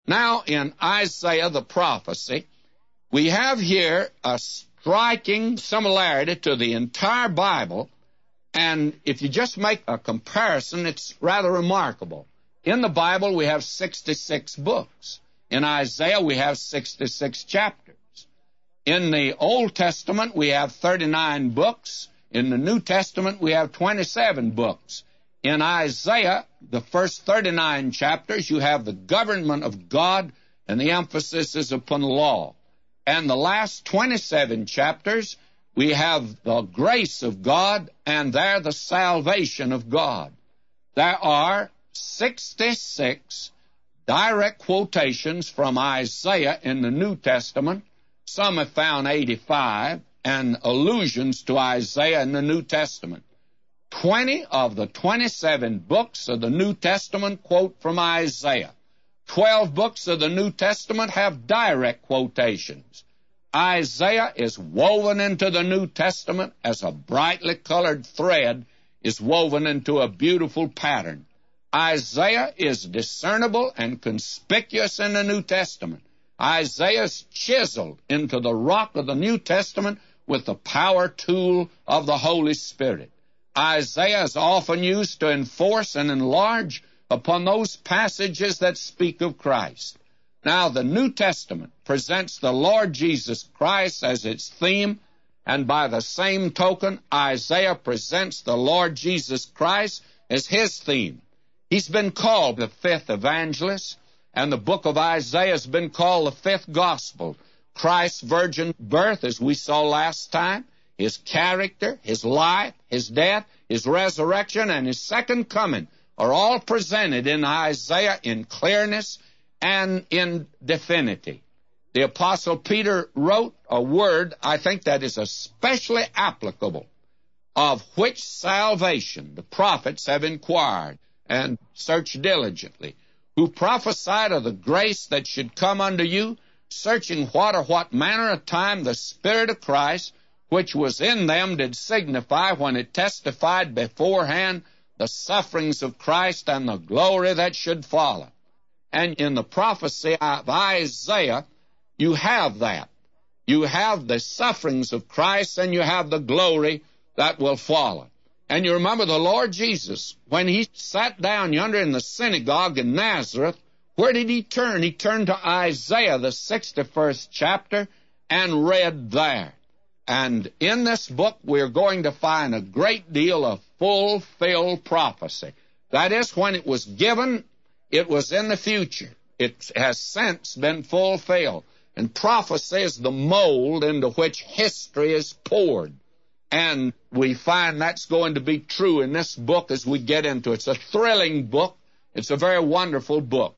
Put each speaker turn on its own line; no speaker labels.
Now, in Isaiah, the prophecy, we have here a striking similarity to the entire Bible, and if you just make a comparison, it's rather remarkable. In the Bible, we have 66 books. In Isaiah, we have 66 chapters. In the Old Testament, we have 39 books. In the New Testament, we have 27 books. In Isaiah, the first 39 chapters, you have the government of God, and the emphasis is upon law. And the last 27 chapters, we have the grace of God, and there the salvation of God. There are 66 direct quotations from Isaiah in the New Testament. Some have found 85, and allusions to Isaiah in the New Testament. 20 of the 27 books of the New Testament quote from Isaiah. 12 books of the New Testament have direct quotations. Isaiah is woven into the New Testament as a brightly colored thread is woven into a beautiful pattern. Isaiah is discernible and conspicuous in the New Testament. Isaiah is chiseled into the rock of the New Testament with the power tool of the Holy Spirit. Isaiah is often used to enforce and enlarge upon those passages that speak of Christ. Now, the New Testament presents the Lord Jesus Christ as its theme, and by the same token, Isaiah presents the Lord Jesus Christ as his theme. He's been called the fifth evangelist, and the book of Isaiah has been called the fifth gospel. Christ's virgin birth, as we saw last time, his character, his life, his death, his resurrection, and his second coming are all presented in Isaiah in clearness and in definity. The Apostle Peter wrote a word, I think, that is especially applicable, of which salvation the prophets have inquired and searched diligently, who prophesied of the grace that should come unto you, searching what manner of time the Spirit of Christ, which was in them, did signify when it testified beforehand the sufferings of Christ and the glory that should follow. And in the prophecy of Isaiah, you have that. You have the sufferings of Christ, and you have the glory that will follow. And you remember the Lord Jesus, when he sat down yonder in the synagogue in Nazareth, where did he turn? He turned to Isaiah, the 61st chapter, and read there. And in this book, we're going to find a great deal of fulfilled prophecy. That is, when it was given, it was in the future. It has since been fulfilled. And prophecy is the mold into which history is poured. And we find that's going to be true in this book as we get into it. It's a thrilling book. It's a very wonderful book.